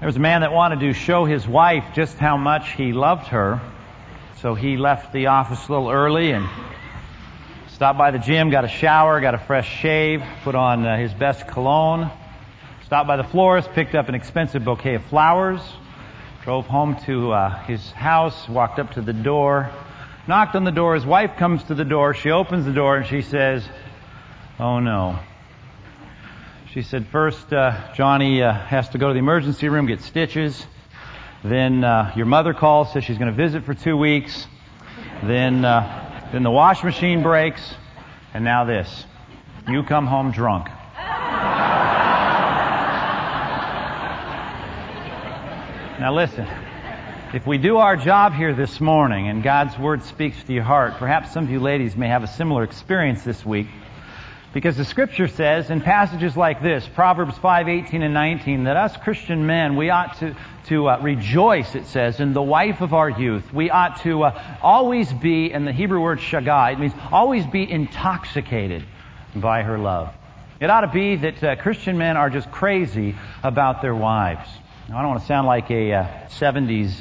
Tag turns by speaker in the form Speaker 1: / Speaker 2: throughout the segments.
Speaker 1: There was a man that wanted to show his wife just how much he loved her. So he left the office a little early and stopped by the gym, got a shower, got a fresh shave, put on his best cologne, stopped by the florist, picked up an expensive bouquet of flowers, drove home to his house, walked up to the door, knocked on the door. His wife comes to the door. She opens the door and she says, "Oh no." She said, "First, Johnny has to go to the emergency room, get stitches. Then your mother calls, says she's going to visit for 2 weeks. Then the washing machine breaks. And now this. You come home drunk." Now listen, if we do our job here this morning and God's Word speaks to your heart, perhaps some of you ladies may have a similar experience this week. Because the Scripture says in passages like this, Proverbs 5:18 and 19, that us Christian men, we ought to rejoice, it says, in the wife of our youth. We ought to always be, and the Hebrew word shagah, it means always be intoxicated by her love. It ought to be that Christian men are just crazy about their wives. Now, I don't want to sound like a 70s,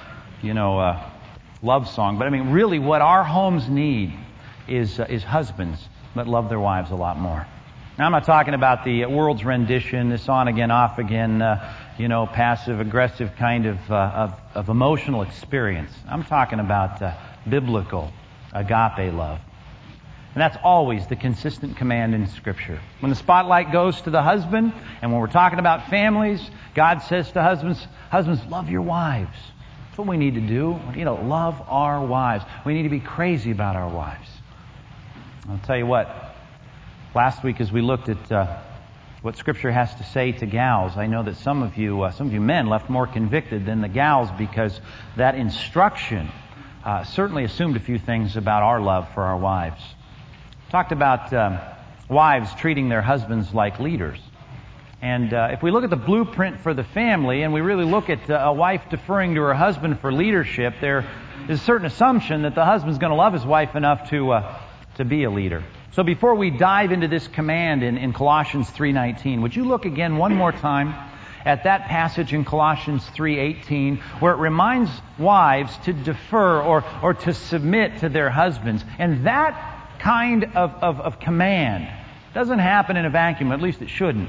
Speaker 1: love song, but I mean, really what our homes need is husbands that love their wives a lot more. Now, I'm not talking about the world's rendition, this on again, off again, passive aggressive kind of emotional experience. I'm talking about biblical agape love. And that's always the consistent command in Scripture. When the spotlight goes to the husband, and when we're talking about families, God says to husbands, love your wives. That's what we need to do. Love our wives. We need to be crazy about our wives. I'll tell you what, last week as we looked at what Scripture has to say to gals, I know that some of you men left more convicted than the gals because that instruction certainly assumed a few things about our love for our wives. Talked about wives treating their husbands like leaders. And if we look at the blueprint for the family and we really look at a wife deferring to her husband for leadership, there is a certain assumption that the husband's going to love his wife enough to be a leader. So before we dive into this command in Colossians 3:19, would you look again one more time at that passage in Colossians 3:18 where it reminds wives to defer or to submit to their husbands. And that kind of command doesn't happen in a vacuum, at least it shouldn't.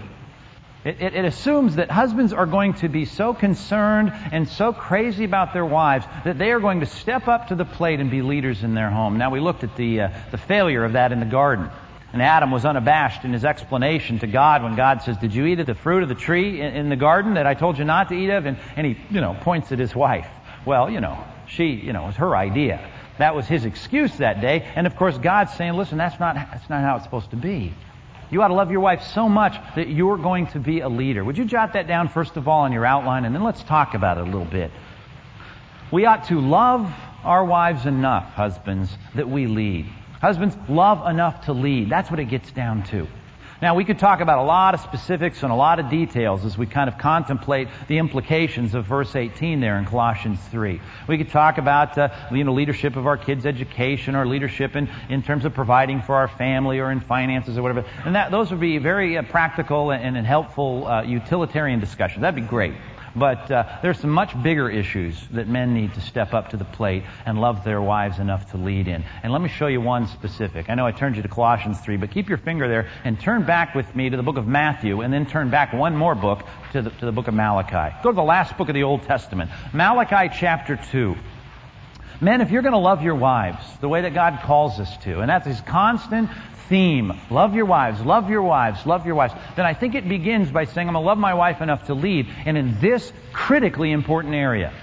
Speaker 1: It assumes that husbands are going to be so concerned and so crazy about their wives that they are going to step up to the plate and be leaders in their home. Now, we looked at the failure of that in the garden. And Adam was unabashed in his explanation to God when God says, "Did you eat of the fruit of the tree in the garden that I told you not to eat of?" And he, points at his wife. Well, she, it was her idea. That was his excuse that day. And of course, God's saying, listen, that's not how it's supposed to be. You ought to love your wife so much that you're going to be a leader. Would you jot that down first of all on your outline, and then let's talk about it a little bit. We ought to love our wives enough, husbands, that we lead. Husbands, love enough to lead. That's what it gets down to. Now, we could talk about a lot of specifics and a lot of details as we kind of contemplate the implications of verse 18 there in Colossians 3. We could talk about, leadership of our kids' education or leadership in terms of providing for our family or in finances or whatever. And those would be very practical and helpful utilitarian discussions. That'd be great. But there's some much bigger issues that men need to step up to the plate and love their wives enough to lead in. And let me show you one specific. I know I turned you to Colossians 3, but keep your finger there and turn back with me to the book of Matthew, and then turn back one more book to the book of Malachi. Go to the last book of the Old Testament, Malachi chapter 2. Men, if you're going to love your wives the way that God calls us to, and that's His constant theme, love your wives, love your wives, love your wives, then I think it begins by saying, I'm going to love my wife enough to lead, and in this critically important area.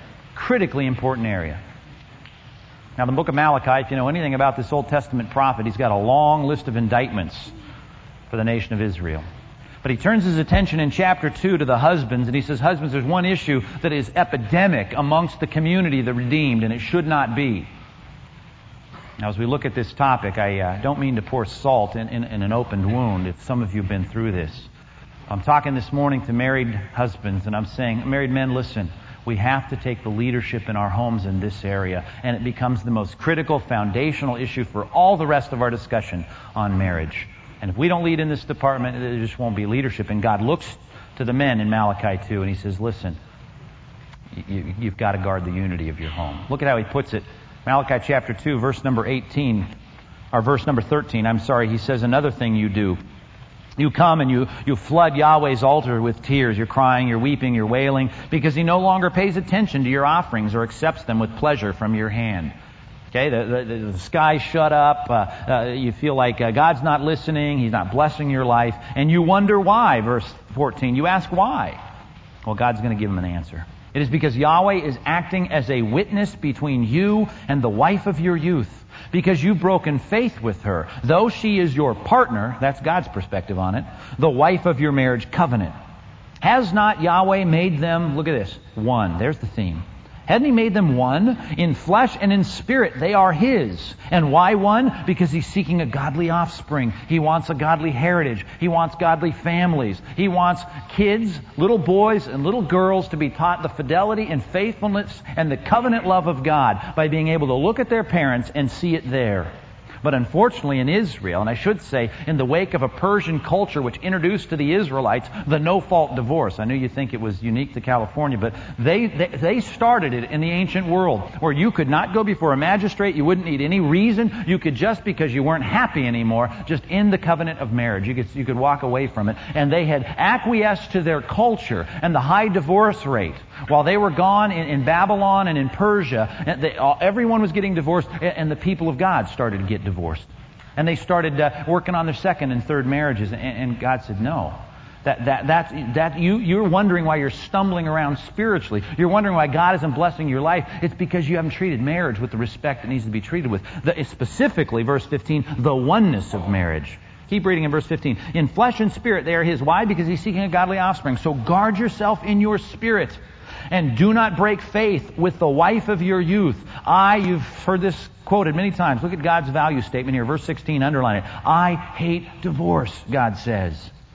Speaker 1: Now, the book of Malachi, if you know anything about this Old Testament prophet, he's got a long list of indictments for the nation of Israel. But he turns his attention in chapter 2 to the husbands, and he says, husbands, there's one issue that is epidemic amongst the community of the redeemed, and it should not be. Now, as we look at this topic, I don't mean to pour salt in an opened wound if some of you have been through this. I'm talking this morning to married husbands, and I'm saying, married men, listen, we have to take the leadership in our homes in this area, and it becomes the most critical, foundational issue for all the rest of our discussion on marriage. And if we don't lead in this department, there just won't be leadership. And God looks to the men in Malachi 2, and He says, listen, you've got to guard the unity of your home. Look at how he puts it. Malachi chapter 2, verse number 18, or verse number 13, he says, another thing you do. You come and you flood Yahweh's altar with tears. You're crying, you're weeping, you're wailing, because He no longer pays attention to your offerings or accepts them with pleasure from your hand. Okay, the sky shut up. You feel like God's not listening. He's not blessing your life. And you wonder why, verse 14. You ask why. Well, God's going to give him an answer. It is because Yahweh is acting as a witness between you and the wife of your youth, because you've broken faith with her. Though she is your partner, that's God's perspective on it, the wife of your marriage covenant. Has not Yahweh made them, look at this, one? There's the theme. Hadn't He made them one? In flesh and in spirit, they are His. And why one? Because He's seeking a godly offspring. He wants a godly heritage. He wants godly families. He wants kids, little boys and little girls, to be taught the fidelity and faithfulness and the covenant love of God by being able to look at their parents and see it there. But unfortunately in Israel, and I should say in the wake of a Persian culture which introduced to the Israelites the no-fault divorce. I know you think it was unique to California, but they started it in the ancient world, where you could not go before a magistrate, you wouldn't need any reason, you could just, because you weren't happy anymore, just end the covenant of marriage. You could walk away from it. And they had acquiesced to their culture and the high divorce rate. While they were gone in Babylon and in Persia, everyone was getting divorced, and the people of God started to get divorced. And they started working on their second and third marriages, and God said, no. You're wondering why you're stumbling around spiritually. You're wondering why God isn't blessing your life. It's because you haven't treated marriage with the respect it needs to be treated with. Specifically, verse 15, the oneness of marriage. Keep reading in verse 15. In flesh and spirit they are His. Why? Because He's seeking a godly offspring. So guard yourself in your spirit, and do not break faith with the wife of your youth. You've heard this quoted many times. Look at God's value statement here. Verse 16, underline it. I hate divorce, God says.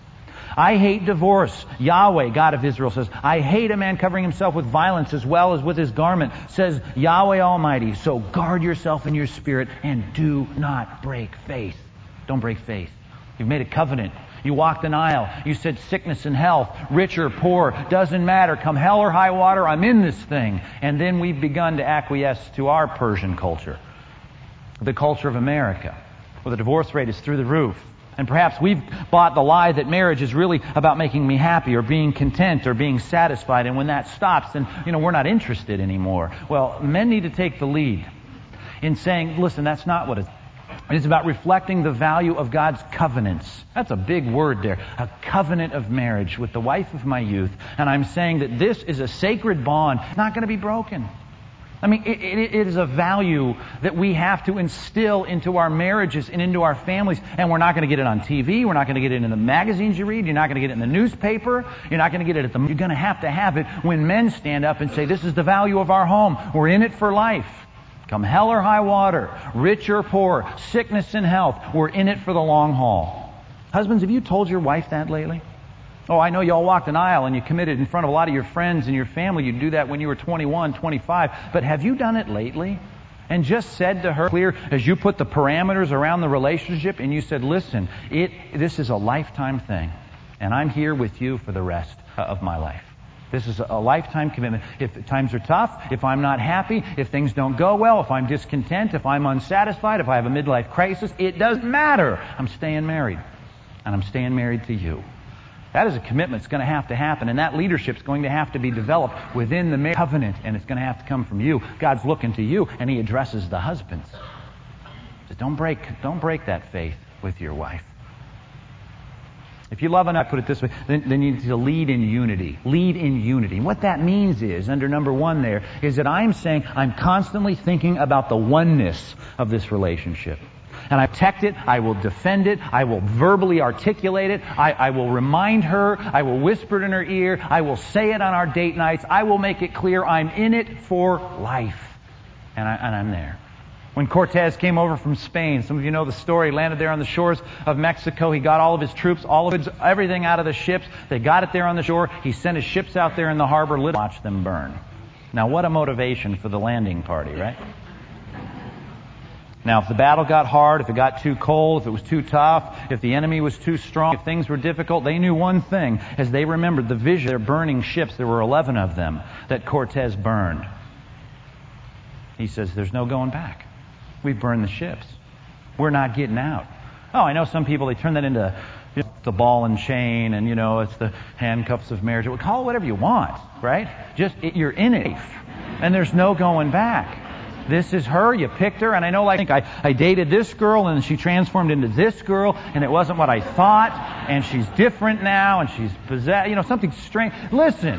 Speaker 1: I hate divorce. Yahweh, God of Israel, says, I hate a man covering himself with violence as well as with his garment, says Yahweh Almighty. So guard yourself in your spirit and do not break faith. Don't break faith. You've made a covenant. You walked an aisle. You said sickness and health, rich or poor, doesn't matter. Come hell or high water, I'm in this thing. And then we've begun to acquiesce to our Persian culture, the culture of America, where the divorce rate is through the roof. And perhaps we've bought the lie that marriage is really about making me happy or being content or being satisfied. And when that stops, then, we're not interested anymore. Well, men need to take the lead in saying, listen, that's not what it's. It's about reflecting the value of God's covenants. That's a big word there. A covenant of marriage with the wife of my youth. And I'm saying that this is a sacred bond. It's not going to be broken. I mean, it is a value that we have to instill into our marriages and into our families. And we're not going to get it on TV. We're not going to get it in the magazines you read. You're not going to get it in the newspaper. You're not going to get it you're going to have it when men stand up and say, this is the value of our home. We're in it for life. Come hell or high water, rich or poor, sickness and health, we're in it for the long haul. Husbands, have you told your wife that lately? Oh, I know you all walked an aisle and you committed in front of a lot of your friends and your family. You do that when you were 21, 25. But have you done it lately? And just said to her, clear, as you put the parameters around the relationship, and you said, listen, this is a lifetime thing, and I'm here with you for the rest of my life. This is a lifetime commitment. If times are tough, if I'm not happy, if things don't go well, if I'm discontent, if I'm unsatisfied, if I have a midlife crisis, it doesn't matter. I'm staying married. And I'm staying married to you. That is a commitment that's going to have to happen. And that leadership is going to have to be developed within the marriage covenant. And it's going to have to come from you. God's looking to you, and He addresses the husbands. He says, don't break that faith with your wife. If you love enough, put it this way, then you need to lead in unity. Lead in unity. And what that means is, under number one there, is that I'm saying I'm constantly thinking about the oneness of this relationship. And I protect it, I will defend it, I will verbally articulate it, I will remind her, I will whisper it in her ear, I will say it on our date nights, I will make it clear I'm in it for life. And I'm there. When Cortez came over from Spain, some of you know the story, landed there on the shores of Mexico. He got all of his troops, everything out of the ships. They got it there on the shore. He sent his ships out there in the harbor, watched them burn. Now, what a motivation for the landing party, right? Now, if the battle got hard, if it got too cold, if it was too tough, if the enemy was too strong, if things were difficult, they knew one thing as they remembered the vision. They're burning ships. There were 11 of them that Cortez burned. He says, there's no going back. We've burned the ships. We're not getting out. Oh, I know some people, they turn that into the ball and chain and, it's the handcuffs of marriage. Well, call it whatever you want, right? You're in it. And there's no going back. This is her. You picked her. And I know, I dated this girl and she transformed into this girl and it wasn't what I thought. And she's different now and she's possessed, something strange. Listen,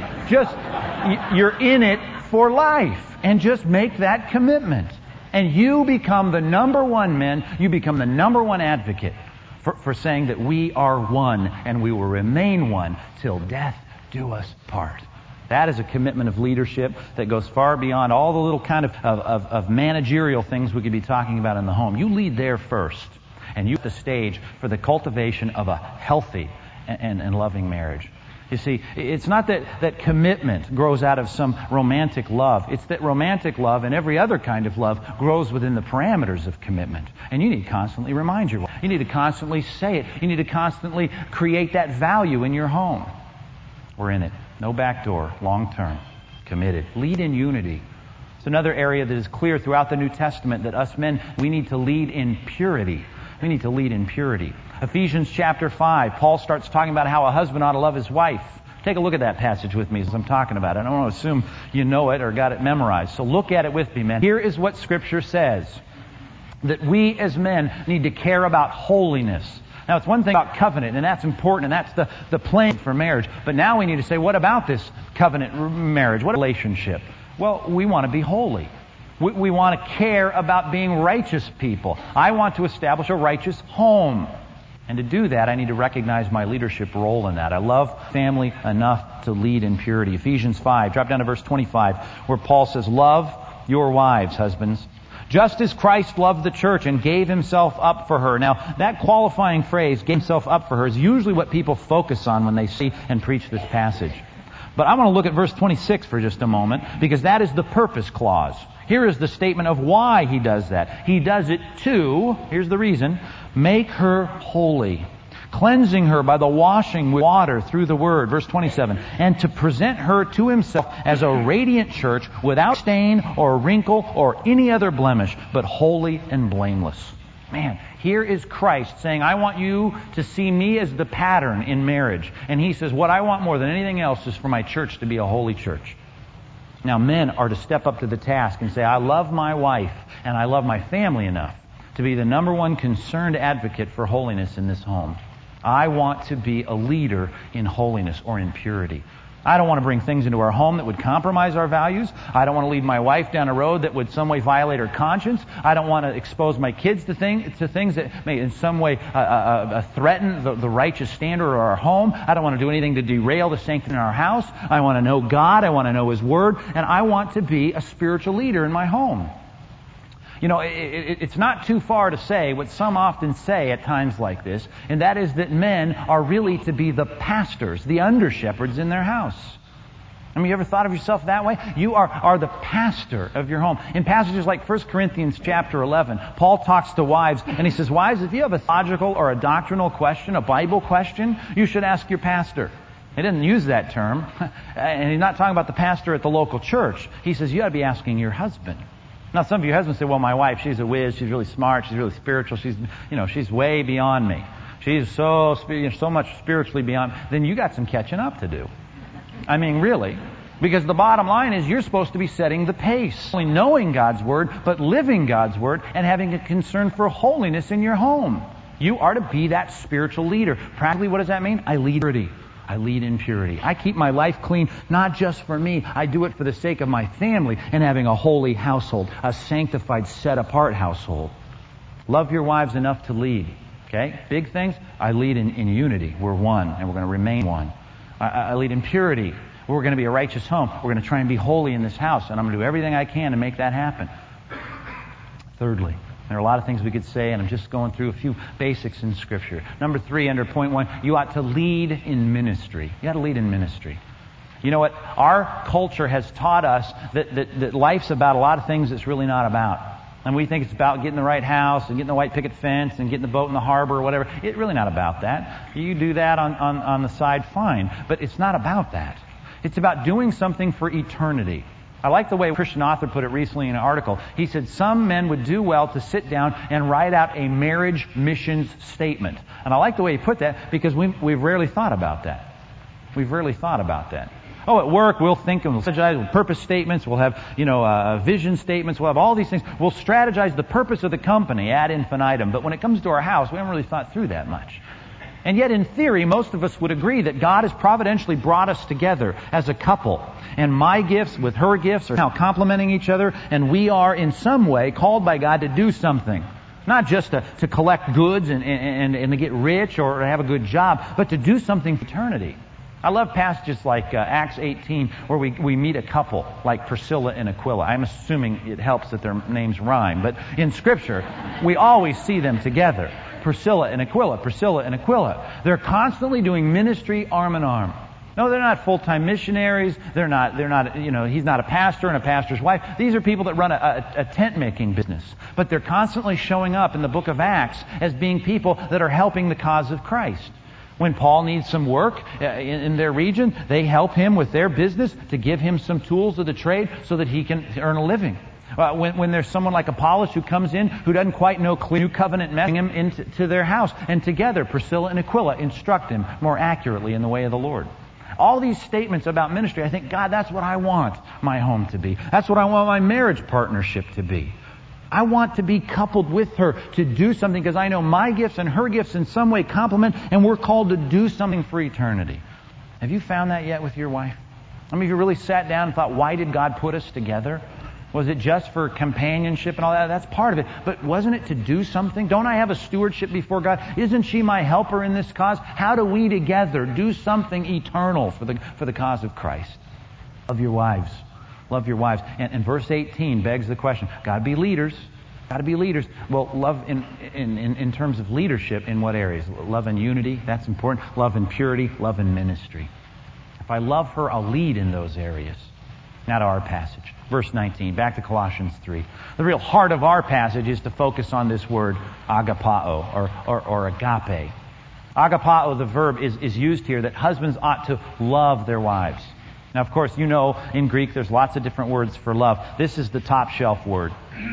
Speaker 1: you're in it for life. And just make that commitment. And you become the number one men. You become the number one advocate for saying that we are one and we will remain one till death do us part. That is a commitment of leadership that goes far beyond all the little kind of managerial things we could be talking about in the home. You lead there first, and you set the stage for the cultivation of a healthy and loving marriage. You see, it's not that commitment grows out of some romantic love. It's that romantic love and every other kind of love grows within the parameters of commitment. And you need to constantly remind your wife. You need to constantly say it. You need to constantly create that value in your home. We're in it. No back door. Long term. Committed. Lead in unity. It's another area that is clear throughout the New Testament that us men, we need to lead in purity. We need to lead in purity. Ephesians chapter 5, Paul starts talking about how a husband ought to love his wife. Take a look at that passage with me as I'm talking about it. I don't want to assume you know it or got it memorized. So look at it with me, men. Here is what Scripture says. That we as men need to care about holiness. Now, it's one thing about covenant, and that's important, and that's the plan for marriage. But now we need to say, what about this covenant marriage? What relationship? Well, we want to be holy. We want to care about being righteous people. I want to establish a righteous home. And to do that, I need to recognize my leadership role in that. I love family enough to lead in purity. Ephesians 5, drop down to verse 25, where Paul says, love your wives, husbands, just as Christ loved the church and gave himself up for her. Now, that qualifying phrase, gave himself up for her, is usually what people focus on when they see and preach this passage. But I want to look at verse 26 for just a moment, because that is the purpose clause. Here is the statement of why he does that. He does it to, here's the reason, make her holy, cleansing her by the washing with water through the word, verse 27, and to present her to himself as a radiant church without stain or wrinkle or any other blemish, but holy and blameless. Man, here is Christ saying, I want you to see me as the pattern in marriage. And he says, what I want more than anything else is for my church to be a holy church. Now, men are to step up to the task and say, I love my wife and I love my family enough to be the number one concerned advocate for holiness in this home. I want to be a leader in holiness or in purity. I don't want to bring things into our home that would compromise our values. I don't want to lead my wife down a road that would some way violate her conscience. I don't want to expose my kids to things that may in some way threaten the righteous standard of our home. I don't want to do anything to derail the sanctity in our house. I want to know God. I want to know His Word. And I want to be a spiritual leader in my home. You know, it's not too far to say what some often say at times like this, and that is that men are really to be the pastors, the under-shepherds in their house. I mean, you ever thought of yourself that way? You are the pastor of your home. In passages like 1 Corinthians chapter 11, Paul talks to wives, and he says, wives, if you have a theological or a doctrinal question, a Bible question, you should ask your pastor. He doesn't use that term, and he's not talking about the pastor at the local church. He says, you ought to be asking your husband. Now, some of your husbands say, well, my wife, she's a whiz, she's really smart, she's really spiritual, she's way beyond me. She's so much spiritually beyond. Then you got some catching up to do. I mean, really. Because the bottom line is you're supposed to be setting the pace. Not only knowing God's Word, but living God's Word and having a concern for holiness in your home. You are to be that spiritual leader. Practically, what does that mean? I lead purity. I lead in purity. I keep my life clean, not just for me. I do it for the sake of my family and having a holy household, a sanctified, set-apart household. Love your wives enough to lead. Okay? Big things, I lead in unity. We're one, and we're going to remain one. I lead in purity. We're going to be a righteous home. We're going to try and be holy in this house, and I'm going to do everything I can to make that happen. Thirdly, there are a lot of things we could say, and I'm just going through a few basics in Scripture. Number 3, under point 1, you ought to lead in ministry. You ought to lead in ministry. You know what? Our culture has taught us that life's about a lot of things it's really not about. And we think it's about getting the right house and getting the white picket fence and getting the boat in the harbor or whatever. It's really not about that. You do that on the side, fine. But it's not about that. It's about doing something for eternity. I like the way a Christian author put it recently in an article. He said, some men would do well to sit down and write out a marriage missions statement. And I like the way he put that because we've rarely thought about that. We've rarely thought about that. Oh, at work, we'll think and we'll strategize purpose statements. We'll have, vision statements. We'll have all these things. We'll strategize the purpose of the company ad infinitum. But when it comes to our house, we haven't really thought through that much. And yet, in theory, most of us would agree that God has providentially brought us together as a couple. And my gifts with her gifts are now complementing each other. And we are, in some way, called by God to do something. Not just to collect goods and to get rich or to have a good job, but to do something for eternity. I love passages like Acts 18 where we meet a couple like Priscilla and Aquila. I'm assuming it helps that their names rhyme. But in Scripture, we always see them together. Priscilla and Aquila, Priscilla and Aquila. They're constantly doing ministry arm in arm. No, they're not full-time missionaries. They're not, he's not a pastor and a pastor's wife. These are people that run a tent-making business. But they're constantly showing up in the book of Acts as being people that are helping the cause of Christ. When Paul needs some work in their region, they help him with their business to give him some tools of the trade so that he can earn a living. When there's someone like Apollos who comes in who doesn't quite know New Covenant message, him into their house. And together, Priscilla and Aquila instruct him more accurately in the way of the Lord. All these statements about ministry, I think, God, that's what I want my home to be. That's what I want my marriage partnership to be. I want to be coupled with her to do something because I know my gifts and her gifts in some way complement, and we're called to do something for eternity. Have you found that yet with your wife? I mean, have you really sat down and thought, why did God put us together? Was it just for companionship and all that? That's part of it. But wasn't it to do something? Don't I have a stewardship before God? Isn't she my helper in this cause? How do we together do something eternal for the cause of Christ? Love your wives. Love your wives. And verse 18 begs the question, got to be leaders. Got to be leaders. Well, love in terms of leadership, in what areas? Love and unity, that's important. Love and purity, love and ministry. If I love her, I'll lead in those areas. Now to our passage. Verse 19, back to Colossians 3. The real heart of our passage is to focus on this word agapao, or agape. Agapao, the verb, is used here that husbands ought to love their wives. Now, of course, in Greek there's lots of different words for love. This is the top shelf word.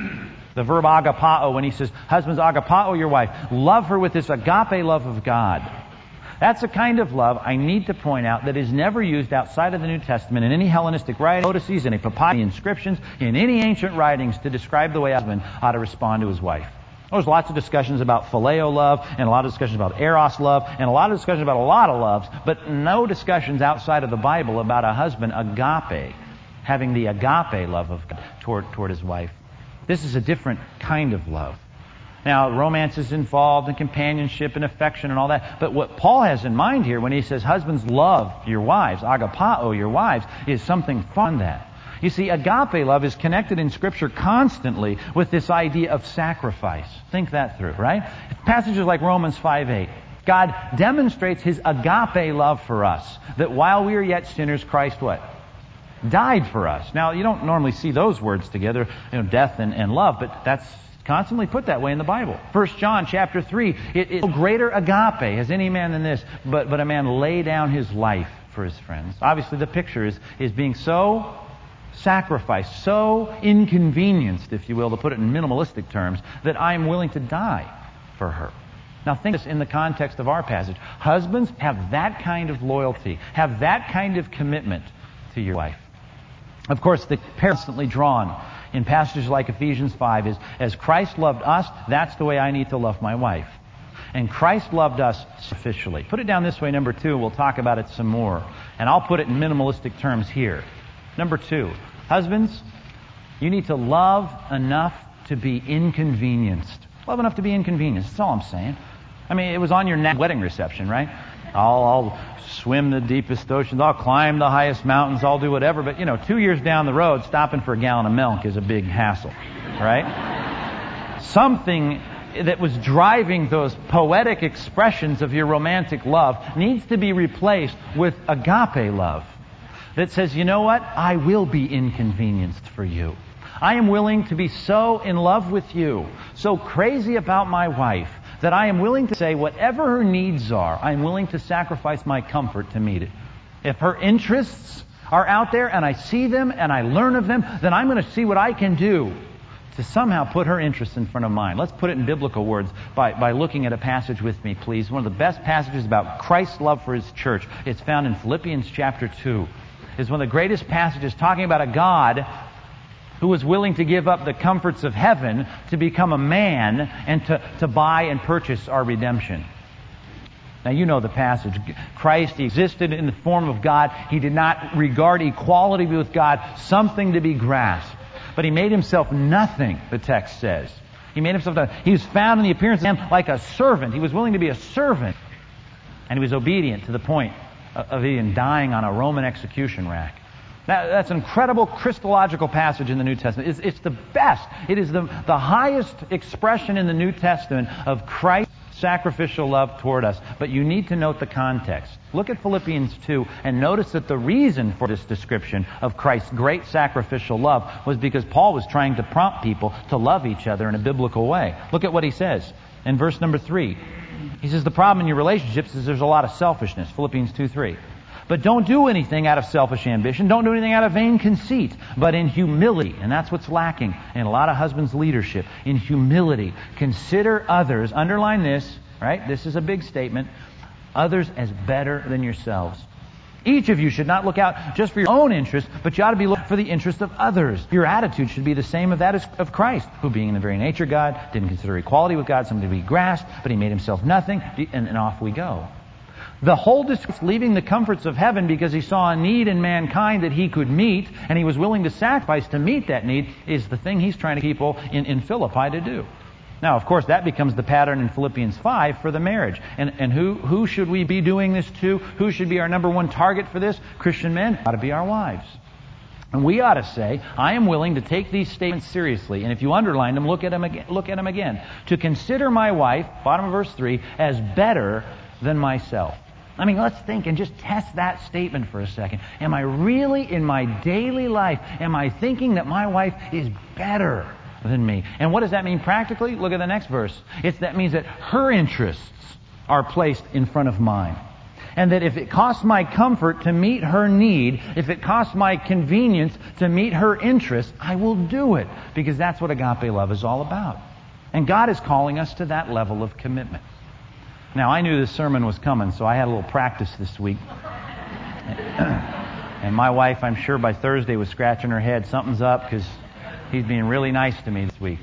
Speaker 1: The verb agapao, when he says, husbands, agapao your wife, love her with this agape love of God. That's a kind of love, I need to point out, that is never used outside of the New Testament in any Hellenistic writing, notices, in any papyri inscriptions, in any ancient writings to describe the way a husband ought to respond to his wife. There's lots of discussions about phileo love, and a lot of discussions about eros love, and a lot of discussions about a lot of loves, but no discussions outside of the Bible about a husband, agape, having the agape love of God toward his wife. This is a different kind of love. Now, romance is involved, and companionship and affection and all that, but what Paul has in mind here when he says, husbands, love your wives, agapao your wives, is something far from that. You see, agape love is connected in Scripture constantly with this idea of sacrifice. Think that through, right? Passages like Romans 5:8. God demonstrates His agape love for us, that while we are yet sinners, Christ what? Died for us. Now, you don't normally see those words together, death and love, but that's constantly put that way in the Bible. 1 John chapter 3, it is no greater agape has any man than this, but a man lay down his life for his friends. Obviously, the picture is being so sacrificed, so inconvenienced, if you will, to put it in minimalistic terms, that I am willing to die for her. Now think this in the context of our passage. Husbands, have that kind of loyalty, have that kind of commitment to your wife. Of course, the parallel constantly drawn in passages like Ephesians 5 is, as Christ loved us, that's the way I need to love my wife. And Christ loved us sacrificially. Put it down this way, number 2, we'll talk about it some more. And I'll put it in minimalistic terms here. Number 2, husbands, you need to love enough to be inconvenienced. Love enough to be inconvenienced. That's all I'm saying. I mean, it was on your wedding reception, right? I'll swim the deepest oceans. I'll climb the highest mountains. I'll do whatever. But, 2 years down the road, stopping for a gallon of milk is a big hassle, right? Something that was driving those poetic expressions of your romantic love needs to be replaced with agape love that says, you know what? I will be inconvenienced for you. I am willing to be so in love with you, so crazy about my wife, that I am willing to say whatever her needs are, I am willing to sacrifice my comfort to meet it. If her interests are out there and I see them and I learn of them, then I'm going to see what I can do to somehow put her interests in front of mine. Let's put it in biblical words by looking at a passage with me, please. One of the best passages about Christ's love for His church. It's found in Philippians chapter 2. It's one of the greatest passages talking about a God who was willing to give up the comforts of heaven to become a man and to buy and purchase our redemption. Now, you know the passage. Christ, He existed in the form of God. He did not regard equality with God something to be grasped. But He made Himself nothing, the text says. He made Himself nothing. He was found in the appearance of man like a servant. He was willing to be a servant. And He was obedient to the point of even dying on a Roman execution rack. That's an incredible Christological passage in the New Testament. It's the best. It is the highest expression in the New Testament of Christ's sacrificial love toward us. But you need to note the context. Look at Philippians 2 and notice that the reason for this description of Christ's great sacrificial love was because Paul was trying to prompt people to love each other in a biblical way. Look at what he says in verse number 3. He says, the problem in your relationships is there's a lot of selfishness. Philippians 2:3. But don't do anything out of selfish ambition. Don't do anything out of vain conceit. But in humility, and that's what's lacking in a lot of husbands' leadership, in humility, consider others, underline this, right? This is a big statement, others as better than yourselves. Each of you should not look out just for your own interest, but you ought to be looking for the interest of others. Your attitude should be the same as that of Christ, who being in the very nature God, didn't consider equality with God something to be grasped, but He made Himself nothing, and off we go. The whole discourse, leaving the comforts of heaven because He saw a need in mankind that He could meet, and He was willing to sacrifice to meet that need, is the thing He's trying to get people in Philippi to do. Now, of course, that becomes the pattern in Philippians 5 for the marriage. And who should we be doing this to? Who should be our number one target for this? Christian men ought to be our wives. And we ought to say, I am willing to take these statements seriously. And if you underline them, look at them again. To consider my wife, bottom of verse 3, as better than myself. I mean, let's think and just test that statement for a second. Am I really, in my daily life, am I thinking that my wife is better than me? And what does that mean practically? Look at the next verse. That means that her interests are placed in front of mine. And that if it costs my comfort to meet her need, if it costs my convenience to meet her interest, I will do it. Because that's what agape love is all about. And God is calling us to that level of commitment. Now, I knew this sermon was coming, so I had a little practice this week. And my wife, I'm sure by Thursday, was scratching her head. Something's up because he's being really nice to me this week.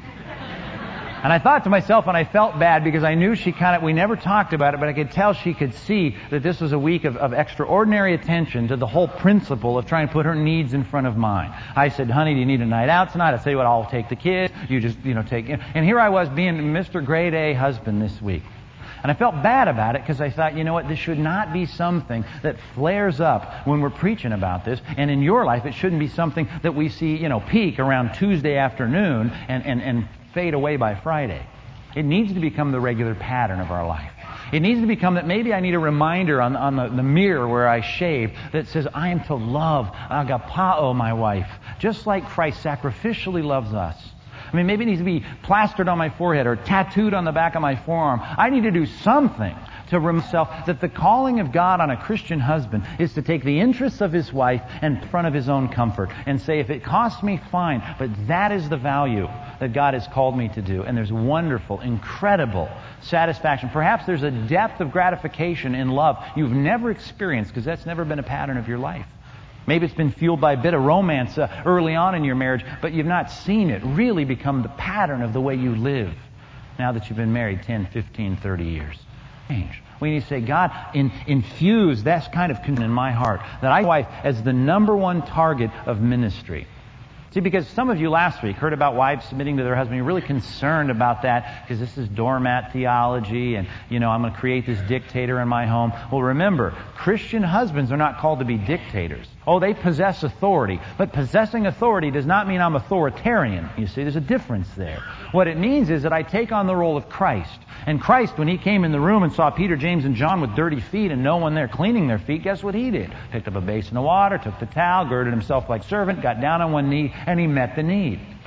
Speaker 1: And I thought to myself, and I felt bad because I knew we never talked about it, but I could tell she could see that this was a week of extraordinary attention to the whole principle of trying to put her needs in front of mine. I said, honey, do you need a night out tonight? I say, well, I'll take the kids. You just, take... And here I was being Mr. Grade A husband this week. And I felt bad about it because I thought, you know what, this should not be something that flares up when we're preaching about this. And in your life, it shouldn't be something that we see, peak around Tuesday afternoon and fade away by Friday. It needs to become the regular pattern of our life. It needs to become that maybe I need a reminder on the mirror where I shave that says, I am to love, agapao, my wife, just like Christ sacrificially loves us. I mean, maybe it needs to be plastered on my forehead or tattooed on the back of my forearm. I need to do something to remind myself that the calling of God on a Christian husband is to take the interests of his wife in front of his own comfort and say, if it costs me, fine, but that is the value that God has called me to do. And there's wonderful, incredible satisfaction. Perhaps there's a depth of gratification in love you've never experienced because that's never been a pattern of your life. Maybe it's been fueled by a bit of romance early on in your marriage, but you've not seen it really become the pattern of the way you live now that you've been married 10, 15, 30 years. Change. We need to say, God, infuse that kind of in my heart, that I wife as the number one target of ministry. See, because some of you last week heard about wives submitting to their husband. You're really concerned about that because this is doormat theology and, I'm going to create this dictator in my home. Well, remember, Christian husbands are not called to be dictators. Oh, they possess authority. But possessing authority does not mean I'm authoritarian. You see, there's a difference there. What it means is that I take on the role of Christ. And Christ, when He came in the room and saw Peter, James, and John with dirty feet and no one there cleaning their feet, guess what He did? Picked up a basin of water, took the towel, girded Himself like a servant, got down on one knee, and He met the need.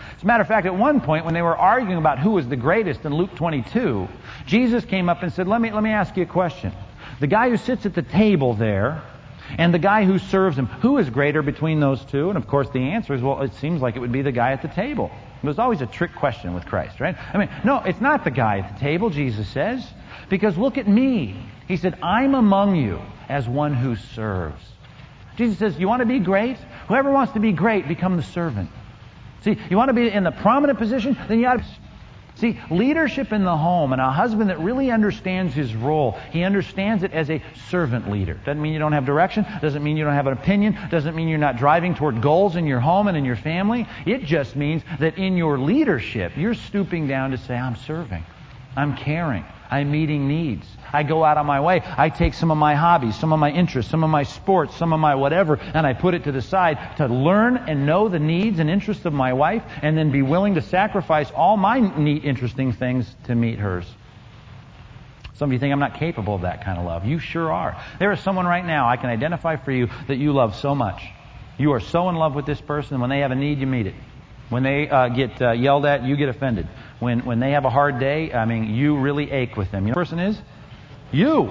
Speaker 1: As a matter of fact, at one point when they were arguing about who was the greatest in Luke 22, Jesus came up and said, let me ask you a question. The guy who sits at the table there and the guy who serves him, who is greater between those two? And of course the answer is, well, it seems like it would be the guy at the table. It was always a trick question with Christ, right? I mean, no, it's not the guy at the table, Jesus says. Because look at me. He said, I'm among you as one who serves. Jesus says, you want to be great? Whoever wants to be great, become the servant. See, you want to be in the prominent position? Then you ought to... See, leadership in the home, and a husband that really understands his role, he understands it as a servant leader. Doesn't mean you don't have direction, doesn't mean you don't have an opinion, doesn't mean you're not driving toward goals in your home and in your family. It just means that in your leadership, you're stooping down to say, I'm serving, I'm caring, I'm meeting needs. I go out of my way. I take some of my hobbies, some of my interests, some of my sports, some of my whatever, and I put it to the side to learn and know the needs and interests of my wife, and then be willing to sacrifice all my neat, interesting things to meet hers. Some of you think I'm not capable of that kind of love. You sure are. There is someone right now I can identify for you that you love so much. You are so in love with this person, when they have a need, you meet it. When they get yelled at, you get offended. When they have a hard day, I mean, you really ache with them. You know who the person is? You.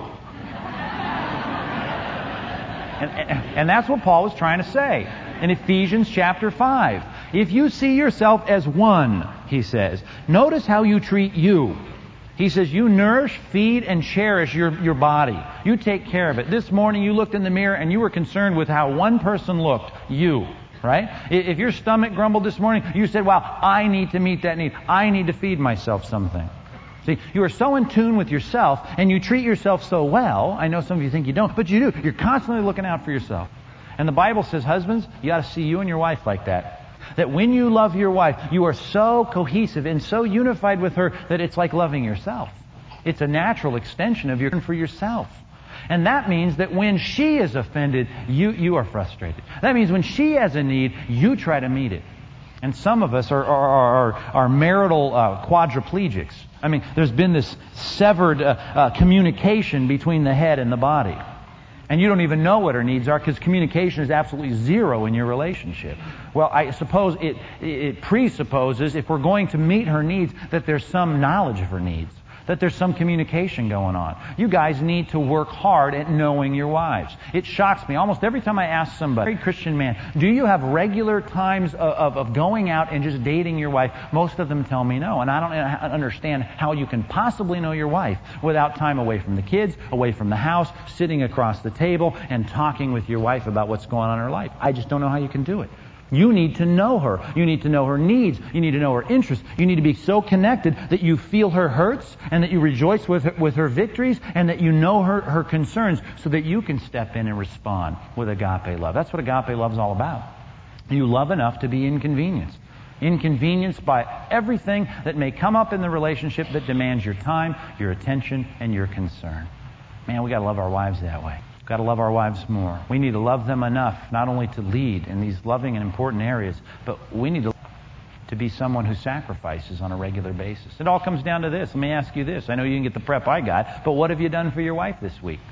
Speaker 1: And that's what Paul was trying to say in Ephesians chapter 5. If you see yourself as one, he says, notice how you treat you. He says you nourish, feed, and cherish your body. You take care of it. This morning you looked in the mirror and you were concerned with how one person looked. You. Right? If your stomach grumbled this morning, you said, wow, I need to meet that need. I need to feed myself something. See, you are so in tune with yourself, and you treat yourself so well. I know some of you think you don't, but you do. You're constantly looking out for yourself. And the Bible says, husbands, you ought to see you and your wife like that. That when you love your wife, you are so cohesive and so unified with her that it's like loving yourself. It's a natural extension of your for yourself. And that means that when she is offended, you are frustrated. That means when she has a need, you try to meet it. And some of us are marital quadriplegics. I mean, there's been this severed communication between the head and the body. And you don't even know what her needs are because communication is absolutely zero in your relationship. Well, I suppose it presupposes, if we're going to meet her needs, that there's some knowledge of her needs. That there's some communication going on. You guys need to work hard at knowing your wives. It shocks me. Almost every time I ask somebody, married Christian man, do you have regular times of going out and just dating your wife? Most of them tell me no. And I don't understand how you can possibly know your wife without time away from the kids, away from the house, sitting across the table and talking with your wife about what's going on in her life. I just don't know how you can do it. You need to know her. You need to know her needs. You need to know her interests. You need to be so connected that you feel her hurts and that you rejoice with her victories and that you know her concerns so that you can step in and respond with agape love. That's what agape love is all about. You love enough to be inconvenienced. Inconvenienced by everything that may come up in the relationship that demands your time, your attention, and your concern. Man, we got to love our wives that way. We've got to love our wives more. We need to love them enough, not only to lead in these loving and important areas, but we need to be someone who sacrifices on a regular basis. It all comes down to this. Let me ask you this. I know you didn't get the prep I got, but what have you done for your wife this week?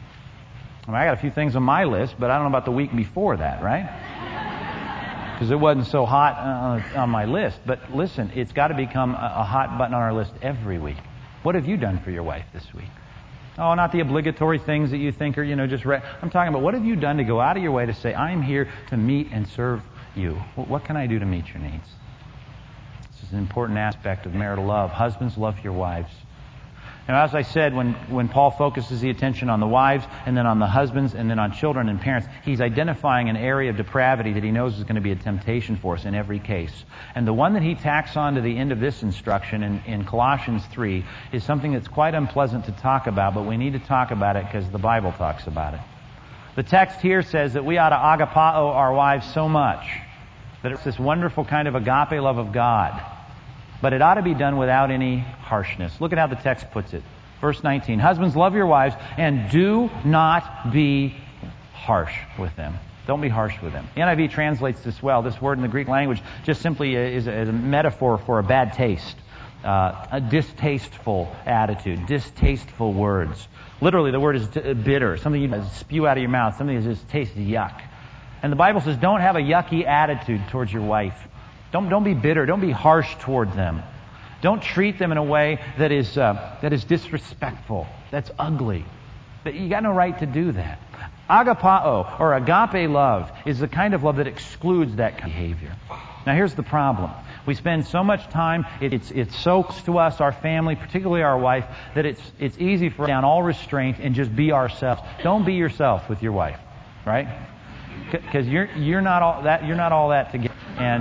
Speaker 1: I mean, I got a few things on my list, but I don't know about the week before that, right? Because it wasn't so hot on my list. But listen, it's got to become a hot button on our list every week. What have you done for your wife this week? Oh, not the obligatory things that you think are, just... I'm talking about what have you done to go out of your way to say, I'm here to meet and serve you. What can I do to meet your needs? This is an important aspect of marital love. Husbands, love your wives. Now, as I said, when Paul focuses the attention on the wives and then on the husbands and then on children and parents, he's identifying an area of depravity that he knows is going to be a temptation for us in every case. And the one that he tacks on to the end of this instruction in Colossians 3 is something that's quite unpleasant to talk about, but we need to talk about it because the Bible talks about it. The text here says that we ought to agapao our wives so much that it's this wonderful kind of agape love of God. But it ought to be done without any harshness. Look at how the text puts it. Verse 19, husbands, love your wives and do not be harsh with them. Don't be harsh with them. The NIV translates this well. This word in the Greek language just simply is a metaphor for a bad taste, a distasteful attitude, distasteful words. Literally, the word is bitter, something you spew out of your mouth, something that just tastes yuck. And the Bible says don't have a yucky attitude towards your wife. Don't be bitter. Don't be harsh toward them. Don't treat them in a way that is disrespectful. That's ugly. But you got no right to do that. Agapao, or agape love, is the kind of love that excludes that kind of behavior. Now here's the problem. We spend so much time, it's so close to us, our family, particularly our wife, that it's easy for us to down all restraint and just be ourselves. Don't be yourself with your wife, right? Because you're not all that together.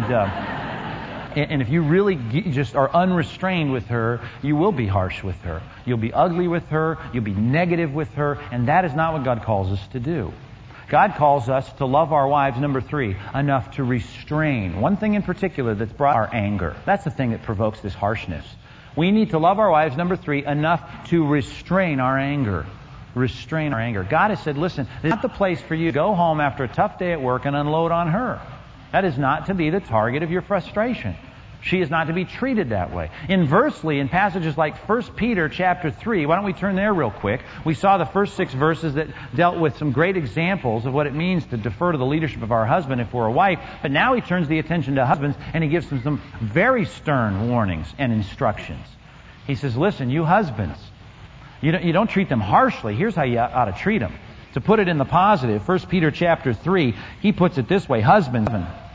Speaker 1: And if you really just are unrestrained with her, you will be harsh with her. You'll be ugly with her. You'll be negative with her. And that is not what God calls us to do. God calls us to love our wives, number 3, enough to restrain. One thing in particular that's brought our anger. That's the thing that provokes this harshness. We need to love our wives, number 3, enough to restrain our anger. Restrain our anger. God has said, listen, this is not the place for you to go home after a tough day at work and unload on her. That is not to be the target of your frustration. She is not to be treated that way. Inversely, in passages like 1 Peter chapter 3, why don't we turn there real quick? We saw the first 6 verses that dealt with some great examples of what it means to defer to the leadership of our husband if we're a wife. But now he turns the attention to husbands and he gives them some very stern warnings and instructions. He says, listen, you husbands, you don't treat them harshly. Here's how you ought to treat them. To put it in the positive, 1 Peter chapter 3, he puts it this way, husbands,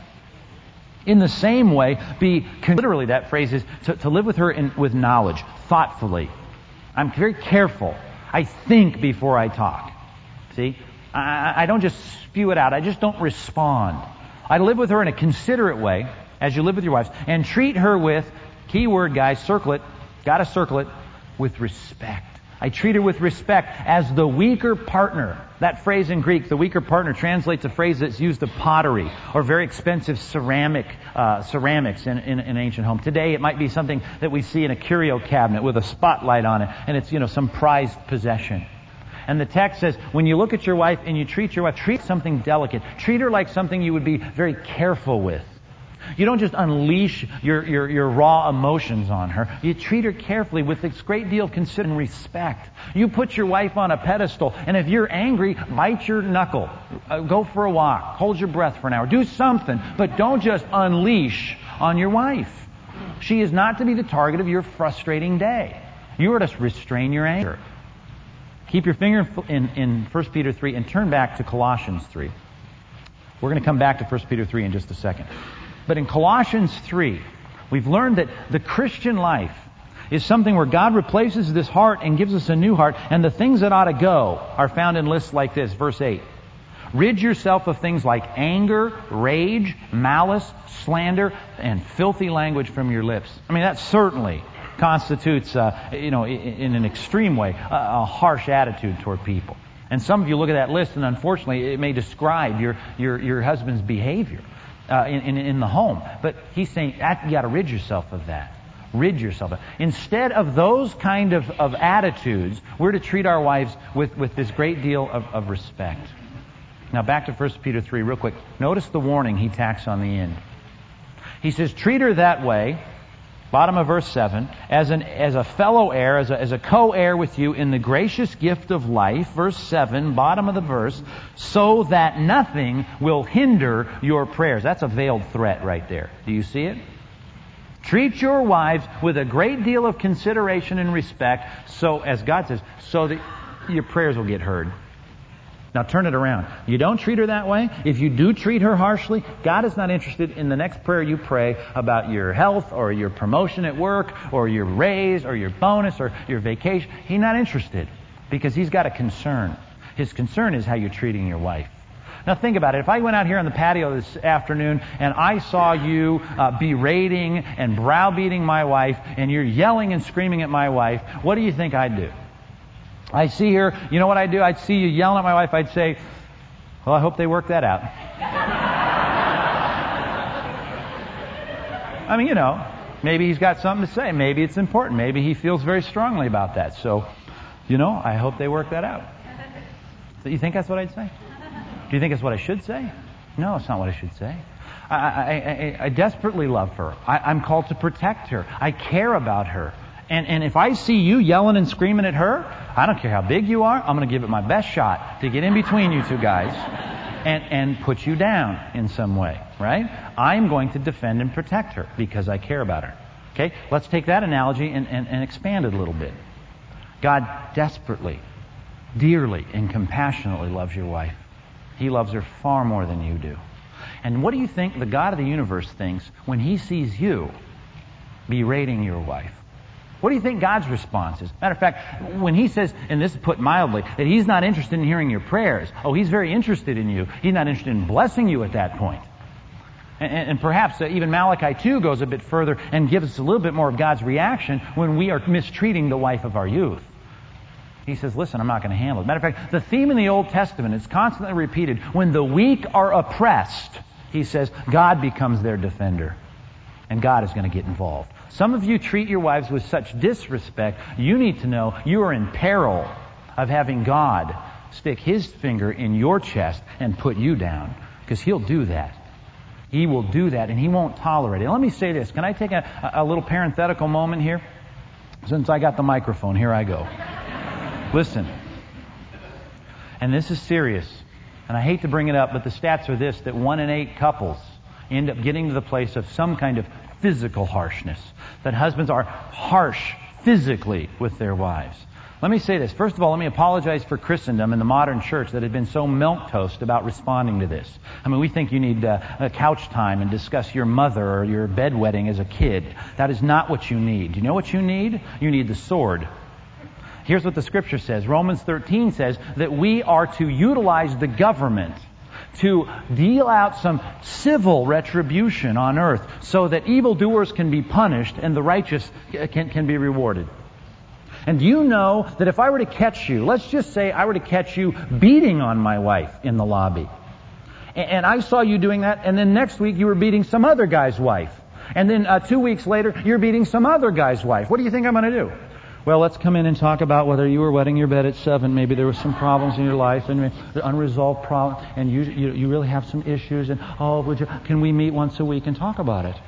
Speaker 1: in the same way, literally that phrase is to live with her with knowledge, thoughtfully. I'm very careful. I think before I talk. See? I don't just spew it out. I just don't respond. I live with her in a considerate way, as you live with your wives, and treat her with, key word guys, circle it, gotta circle it, with respect. I treat her with respect as the weaker partner. That phrase in Greek, the weaker partner, translates a phrase that's used of pottery or very expensive ceramics in an ancient home. Today it might be something that we see in a curio cabinet with a spotlight on it, and it's some prized possession. And the text says, when you look at your wife and you treat your wife, treat something delicate. Treat her like something you would be very careful with. You don't just unleash your raw emotions on her. You treat her carefully with this great deal of consideration and respect. You put your wife on a pedestal, and if you're angry, bite your knuckle. Go for a walk. Hold your breath for an hour. Do something, but don't just unleash on your wife. She is not to be the target of your frustrating day. You are to restrain your anger. Keep your finger in 1 Peter 3 and turn back to Colossians 3. We're going to come back to 1 Peter 3 in just a second. But in Colossians 3, we've learned that the Christian life is something where God replaces this heart and gives us a new heart, and the things that ought to go are found in lists like this. Verse 8. Rid yourself of things like anger, rage, malice, slander, and filthy language from your lips. I mean, that certainly constitutes, in an extreme way, a harsh attitude toward people. And some of you look at that list, and unfortunately, it may describe your husband's behavior in the home. But he's saying that you got to rid yourself of that. Rid yourself of it. Instead of those kind of attitudes, we're to treat our wives with this great deal of respect. Now back to 1 Peter 3 real quick. Notice the warning he tacks on the end. He says, treat her that way, bottom of verse 7, as a fellow heir, as a co-heir with you in the gracious gift of life, verse 7, bottom of the verse, so that nothing will hinder your prayers. That's a veiled threat right there. Do you see it? Treat your wives with a great deal of consideration and respect, so, as God says, so that your prayers will get heard. Now turn it around. You don't treat her that way. If you do treat her harshly, God is not interested in the next prayer you pray about your health or your promotion at work or your raise or your bonus or your vacation. He's not interested because He's got a concern. His concern is how you're treating your wife. Now think about it. If I went out here on the patio this afternoon and I saw you berating and browbeating my wife and you're yelling and screaming at my wife, what do you think I'd do? I see her, you know what I'd do? I'd see you yelling at my wife. I'd say, well, I hope they work that out. I mean, maybe he's got something to say. Maybe it's important. Maybe he feels very strongly about that. So, I hope they work that out. So you think that's what I'd say? Do you think it's what I should say? No, it's not what I should say. I desperately love her. I'm called to protect her. I care about her. And if I see you yelling and screaming at her, I don't care how big you are, I'm going to give it my best shot to get in between you two guys and put you down in some way, right? I'm going to defend and protect her because I care about her. Okay? Let's take that analogy and expand it a little bit. God desperately, dearly, and compassionately loves your wife. He loves her far more than you do. And what do you think the God of the universe thinks when He sees you berating your wife? What do you think God's response is? Matter of fact, when He says, and this is put mildly, that He's not interested in hearing your prayers. Oh, He's very interested in you. He's not interested in blessing you at that point. And perhaps even Malachi 2 goes a bit further and gives us a little bit more of God's reaction when we are mistreating the wife of our youth. He says, listen, I'm not going to handle it. Matter of fact, the theme in the Old Testament is constantly repeated. When the weak are oppressed, He says, God becomes their defender. And God is going to get involved. Some of you treat your wives with such disrespect, you need to know you are in peril of having God stick His finger in your chest and put you down. Because He'll do that. He will do that, and He won't tolerate it. Let me say this. Can I take a little parenthetical moment here? Since I got the microphone, here I go. Listen. And this is serious. And I hate to bring it up, but the stats are this, that 1 in 8 couples end up getting to the place of some kind of physical harshness. That husbands are harsh physically with their wives. Let me say this. First of all, let me apologize for Christendom and the modern church that had been so milquetoast about responding to this. I mean, we think you need a couch time and discuss your mother or your bedwetting as a kid. That is not what you need. You know what you need? You need the sword. Here's what the Scripture says. Romans 13 says that we are to utilize the government to deal out some civil retribution on earth so that evildoers can be punished and the righteous can be rewarded. And do you know that if I were to catch you, let's just say I were to catch you beating on my wife in the lobby, and I saw you doing that, and then next week you were beating some other guy's wife, and then 2 weeks later you're beating some other guy's wife, what do you think I'm going to do? Well, let's come in and talk about whether you were wetting your bed at 7. Maybe there were some problems in your life, and unresolved problems, and you really have some issues, and can we meet once a week and talk about it?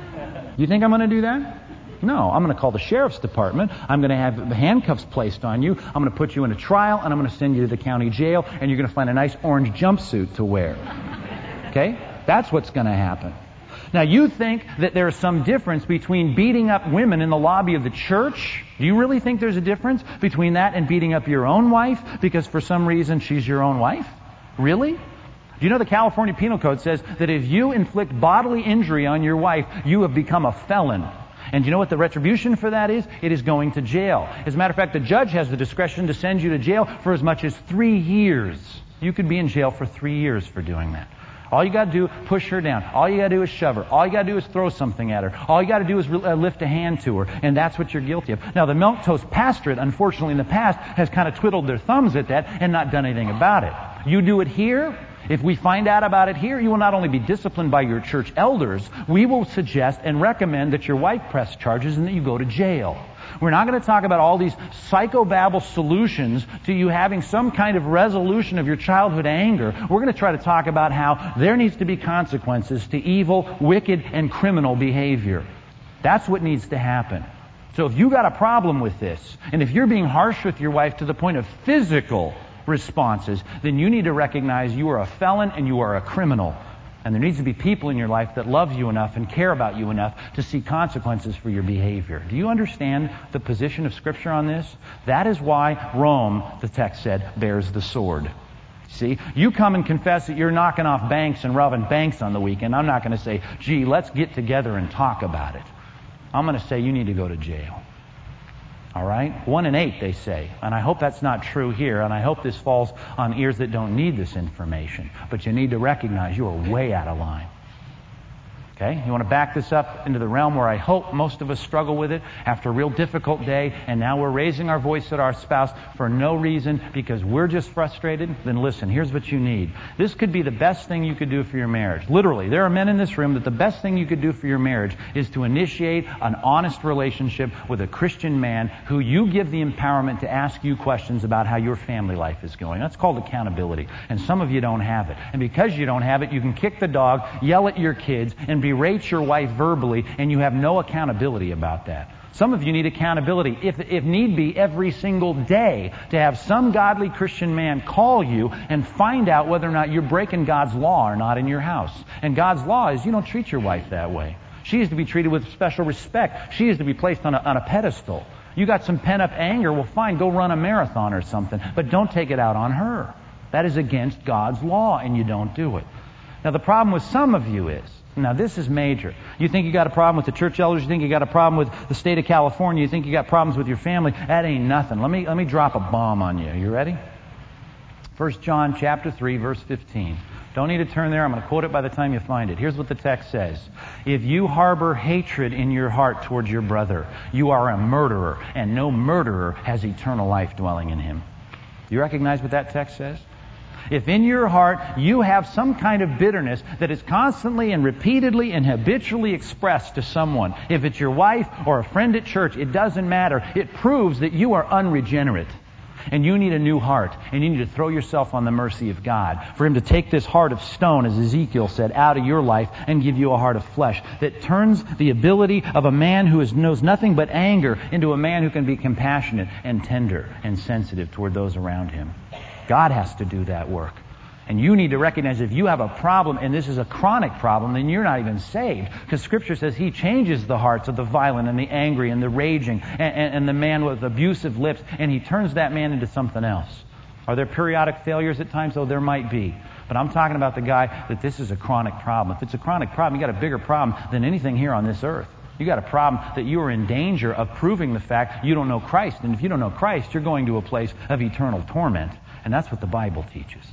Speaker 1: You think I'm going to do that? No, I'm going to call the sheriff's department. I'm going to have handcuffs placed on you. I'm going to put you in a trial, and I'm going to send you to the county jail, and you're going to find a nice orange jumpsuit to wear. Okay? That's what's going to happen. Now, you think that there's some difference between beating up women in the lobby of the church? Do you really think there's a difference between that and beating up your own wife because for some reason she's your own wife? Really? Do you know the California Penal Code says that if you inflict bodily injury on your wife, you have become a felon? And you know what the retribution for that is? It is going to jail. As a matter of fact, the judge has the discretion to send you to jail for as much as 3 years. You could be in jail for 3 years for doing that. All you got to do, push her down. All you got to do is shove her. All you got to do is throw something at her. All you got to do is lift a hand to her. And that's what you're guilty of. Now, the milquetoast pastorate, unfortunately, in the past, has kind of twiddled their thumbs at that and not done anything about it. You do it here. If we find out about it here, you will not only be disciplined by your church elders, we will suggest and recommend that your wife press charges and that you go to jail. We're not going to talk about all these psychobabble solutions to you having some kind of resolution of your childhood anger. We're going to try to talk about how there needs to be consequences to evil, wicked, and criminal behavior. That's what needs to happen. So if you got a problem with this, and if you're being harsh with your wife to the point of physical responses, then you need to recognize you are a felon and you are a criminal. And there needs to be people in your life that love you enough and care about you enough to see consequences for your behavior. Do you understand the position of Scripture on this? That is why Rome, the text said, bears the sword. See, you come and confess that you're knocking off banks and robbing banks on the weekend. I'm not going to say, gee, let's get together and talk about it. I'm going to say you need to go to jail. All right? 1 in 8, they say. And I hope that's not true here. And I hope this falls on ears that don't need this information. But you need to recognize you are way out of line. Okay? You want to back this up into the realm where I hope most of us struggle with it after a real difficult day, and now we're raising our voice at our spouse for no reason because we're just frustrated? Then listen, here's what you need. This could be the best thing you could do for your marriage. Literally, there are men in this room that the best thing you could do for your marriage is to initiate an honest relationship with a Christian man who you give the empowerment to ask you questions about how your family life is going. That's called accountability. And some of you don't have it. And because you don't have it, you can kick the dog, yell at your kids, and berate your wife verbally, and you have no accountability about that. Some of you need accountability, if need be, every single day, to have some godly Christian man call you and find out whether or not you're breaking God's law or not in your house. And God's law is you don't treat your wife that way. She is to be treated with special respect. She is to be placed on a pedestal. You got some pent-up anger, well fine, go run a marathon or something, but don't take it out on her. That is against God's law, and you don't do it. Now the problem with some of you is, now this is major. You think you got a problem with the church elders, you think you got a problem with the state of California, you think you got problems with your family. That ain't nothing. Let me drop a bomb on you. You ready? 1 John chapter 3, verse 15. Don't need to turn there. I'm going to quote it by the time you find it. Here's what the text says. If you harbor hatred in your heart towards your brother, you are a murderer, and no murderer has eternal life dwelling in him. Do you recognize what that text says? If in your heart you have some kind of bitterness that is constantly and repeatedly and habitually expressed to someone, if it's your wife or a friend at church, it doesn't matter. It proves that you are unregenerate. And you need a new heart. And you need to throw yourself on the mercy of God for Him to take this heart of stone, as Ezekiel said, out of your life and give you a heart of flesh that turns the ability of a man who knows nothing but anger into a man who can be compassionate and tender and sensitive toward those around him. God has to do that work. And you need to recognize if you have a problem, and this is a chronic problem, then you're not even saved. Because Scripture says He changes the hearts of the violent and the angry and the raging and the man with abusive lips, and He turns that man into something else. Are there periodic failures at times? Oh, there might be. But I'm talking about the guy that this is a chronic problem. If it's a chronic problem, you got a bigger problem than anything here on this earth. You got a problem that you are in danger of proving the fact you don't know Christ. And if you don't know Christ, you're going to a place of eternal torment. And that's what the Bible teaches.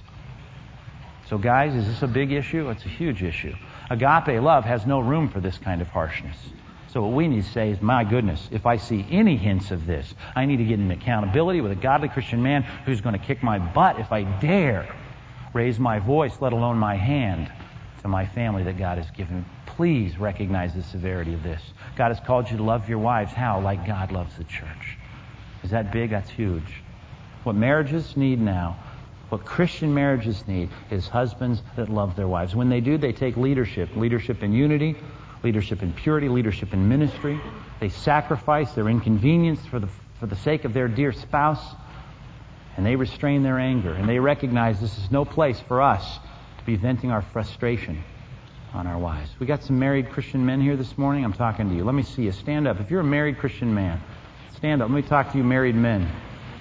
Speaker 1: So guys, is this a big issue? It's a huge issue. Agape love has no room for this kind of harshness. So what we need to say is, my goodness, if I see any hints of this, I need to get in accountability with a godly Christian man who's going to kick my butt if I dare raise my voice, let alone my hand, to my family that God has given me. Please recognize the severity of this. God has called you to love your wives. How? Like God loves the church. Is that big? That's huge. What marriages need now, what Christian marriages need, is husbands that love their wives. When they do, they take leadership. Leadership in unity, leadership in purity, leadership in ministry. They sacrifice their inconvenience for the sake of their dear spouse. And they restrain their anger. And they recognize this is no place for us to be venting our frustration on our wives. We got some married Christian men here this morning. I'm talking to you. Let me see you. Stand up. If you're a married Christian man, stand up. Let me talk to you married men.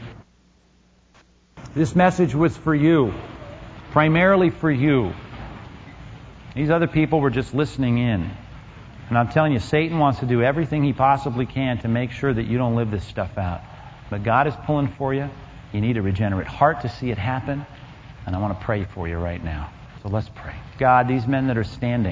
Speaker 1: This message was for you, primarily for you. These other people were just listening in. And I'm telling you, Satan wants to do everything he possibly can to make sure that you don't live this stuff out. But God is pulling for you. You need a regenerate heart to see it happen. And I want to pray for you right now. So let's pray. God, these men that are standing,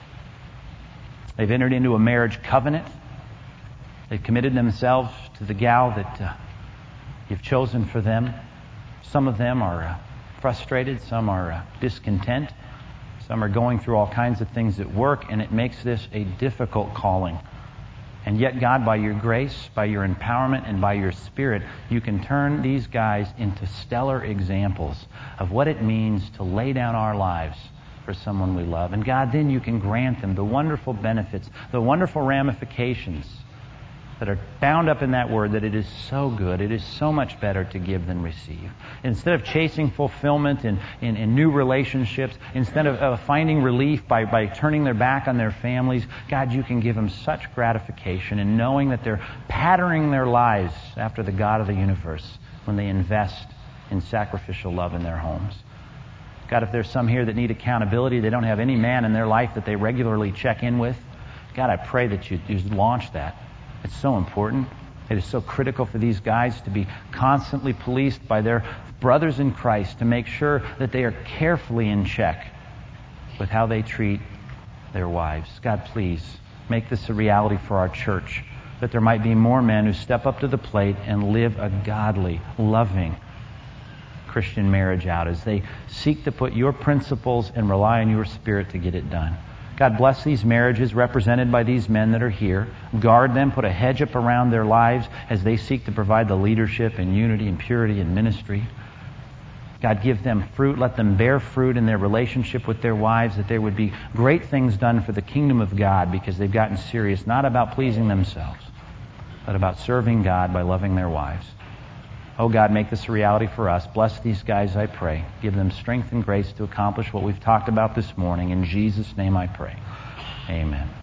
Speaker 1: they've entered into a marriage covenant. They've committed themselves to the gal that you've chosen for them. Some of them are frustrated, some are discontent, some are going through all kinds of things at work, and it makes this a difficult calling. And yet, God, by your grace, by your empowerment, and by your Spirit, you can turn these guys into stellar examples of what it means to lay down our lives for someone we love. And God, then you can grant them the wonderful benefits, the wonderful ramifications that are bound up in that word, that it is so good, it is so much better to give than receive. Instead of chasing fulfillment in new relationships, instead of finding relief by turning their back on their families, God, you can give them such gratification in knowing that they're patterning their lives after the God of the universe when they invest in sacrificial love in their homes. God, if there's some here that need accountability, they don't have any man in their life that they regularly check in with, God, I pray that you launch that. It's so important. It is so critical for these guys to be constantly policed by their brothers in Christ to make sure that they are carefully in check with how they treat their wives. God, please make this a reality for our church, that there might be more men who step up to the plate and live a godly, loving Christian marriage out as they seek to put your principles and rely on your Spirit to get it done. God, bless these marriages represented by these men that are here. Guard them, put a hedge up around their lives as they seek to provide the leadership and unity and purity and ministry. God, give them fruit. Let them bear fruit in their relationship with their wives, that there would be great things done for the kingdom of God because they've gotten serious, not about pleasing themselves, but about serving God by loving their wives. Oh God, make this a reality for us. Bless these guys, I pray. Give them strength and grace to accomplish what we've talked about this morning. In Jesus' name I pray. Amen.